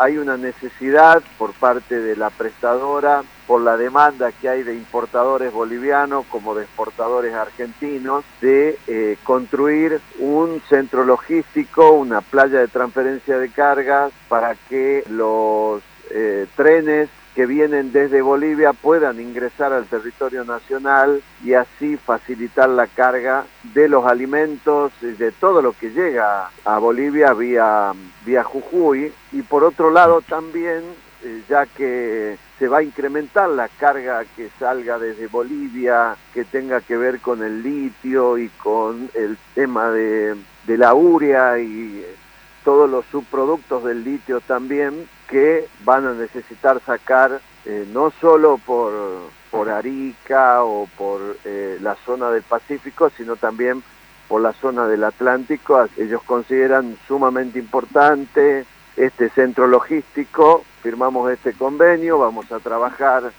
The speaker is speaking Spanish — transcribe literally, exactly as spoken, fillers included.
hay una necesidad por parte de la prestadora, por la demanda que hay de importadores bolivianos como de exportadores argentinos, de eh, construir un centro logístico, una playa de transferencia de cargas para que los eh, trenes que vienen desde Bolivia puedan ingresar al territorio nacional y así facilitar la carga de los alimentos, de todo lo que llega a Bolivia vía, vía Jujuy. Y por otro lado también, eh, ya que se va a incrementar la carga que salga desde Bolivia, que tenga que ver con el litio y con el tema de, de la urea y todos los subproductos del litio también, que van a necesitar sacar eh, no solo por, por Arica o por eh, la zona del Pacífico, sino también por la zona del Atlántico. Ellos consideran sumamente importante este centro logístico. Firmamos este convenio, vamos a trabajar